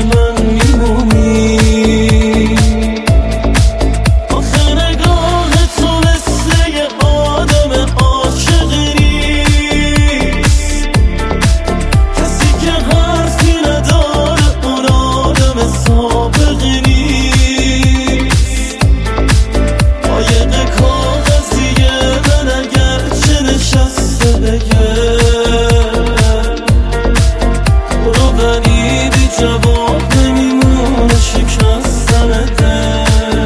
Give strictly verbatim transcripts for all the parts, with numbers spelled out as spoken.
من میمونی. آخه نگاه تو مثل یه آدم عاشق نیست، کسی که حرفی نداره اون آدم سابق نیست. قایق کاغذیه من اگرچه نشسته بگه برو، ولی بی جواب نمیمونه شکستن دل.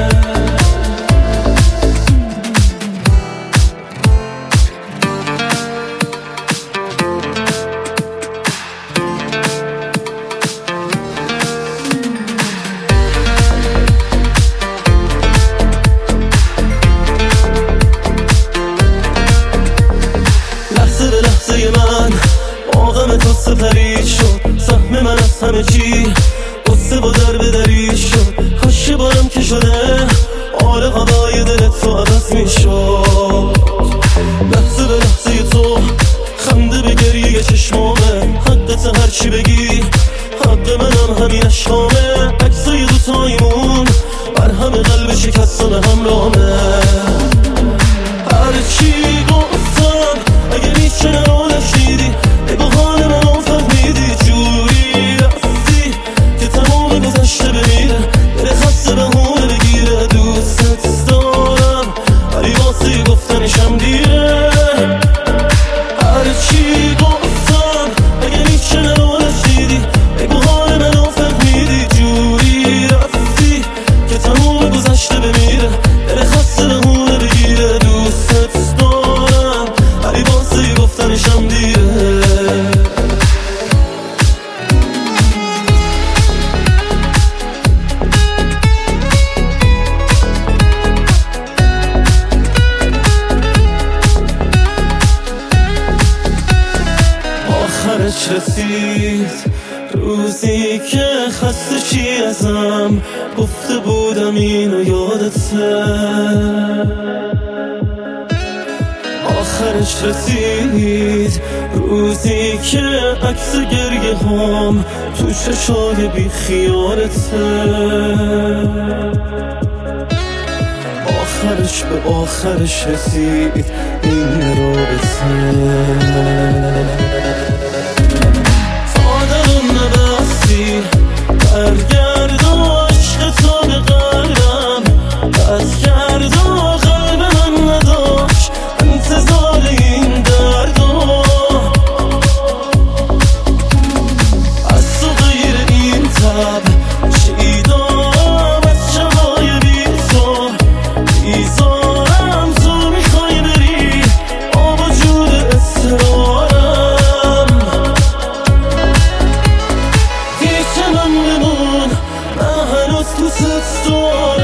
لحظه به لحظه من آغم تو سپری شد، سهم من از همه چی قصه با در به دری شد. کاش یه بارم که شده آره هوای دلت تو عوض می شد. لحظه به لحظه تو خنده به گریه چشمامه، حقت هرچی بگی حق منم همین اشکامه. عکسای دوتایمون بر همه قلب شکستان همرامه. هرچی گفتم اگه میشه نرو نشیدی، بگو حال منو فهمیدی. جوری رفتی که تمام گذشته بمیره، دل خسته بهونه بگیره. دوست دارم ولی واسه گفتنشم دیره. هرچی گفتم اگه میشه نرو نشیدی، بگو حال منو فهمیدی. جوری رفتی که تمام گذشته بمیره، دل خسته بهونه بگیره. دوست دارم ولی واسه گفتنشم دیره. آخرش رسید روزی که خسته چی ازم گفته بودم اینو یادته. آخرش رسید روزی که عکس گریه هم تو چشای بی خیالته. آخرش به آخرش رسید این رابطه. تا درون نبستی برگرد و عشق تو به قلبم بس کرد و قلب من نداشت انتظار این دردو. از تو غیر این تب چی دارم از شبای بی تو بیزارم. تو میخوای بری با وجود اصرارم، پیش من بمون من هنوز دوست دارم.